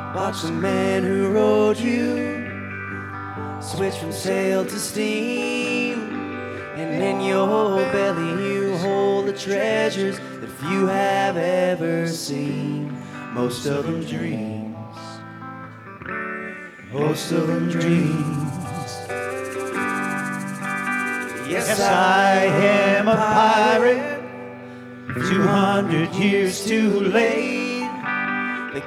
Watch the man who rode you switch from sail to steam, and in your belly you hold the treasures that few have ever seen. Most of them dreams, most of them dreams. Yes, I am a pirate, 200 years too late.